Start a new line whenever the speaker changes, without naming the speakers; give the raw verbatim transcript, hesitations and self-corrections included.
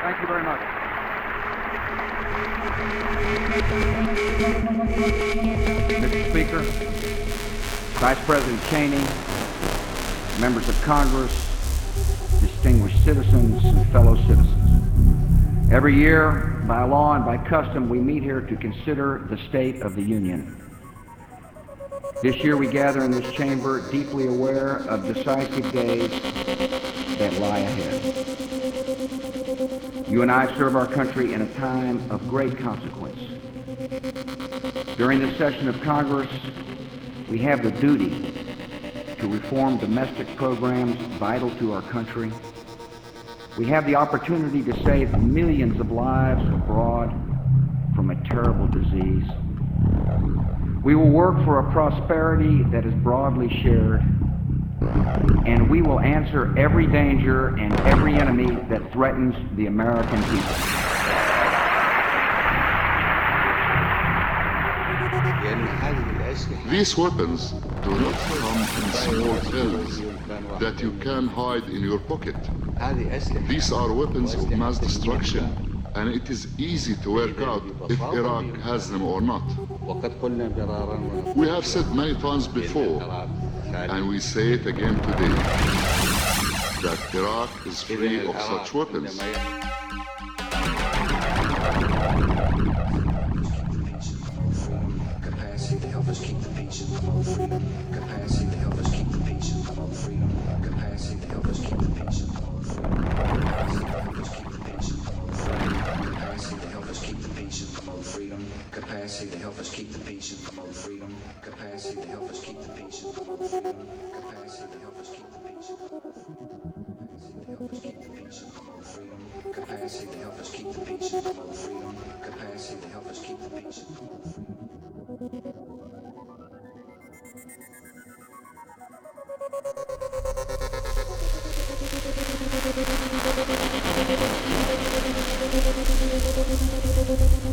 Thank you very much. Mister Speaker, Vice President Cheney, members of Congress, distinguished citizens and fellow citizens. Every year, by law and by custom, we meet here to consider the State of the Union. This year we gather in this chamber deeply aware of decisive days that lie ahead. You and I serve our country in a time of great consequence. During this session of Congress, we have the duty to reform domestic programs vital to our country. We have the opportunity to save millions of lives abroad from a terrible disease. We will work for a prosperity that is broadly shared, and we will answer every danger and every enemy that threatens the American people.
These weapons do not come in small pills that you can hide in your pocket. These are weapons of mass destruction, and it is easy to work out if Iraq has them or not. We have said many times before, and we say it again today, that Iraq is free of such weapons.
Capacity to help us keep the peace and promote freedom. Capacity to help us keep the peace and promote freedom. Capacity to help us keep the peace and promote freedom. Capacity to help us keep the peace and promote freedom. Capacity to help us keep the peace and promote freedom. Capacity to help us keep the peace and promote freedom. Capacity to help us keep the peace and promote freedom. Capacity to help us keep the peace and promote freedom. Capacity to help us keep the peace and promote freedom. Capacity to help us keep the peace and promote freedom.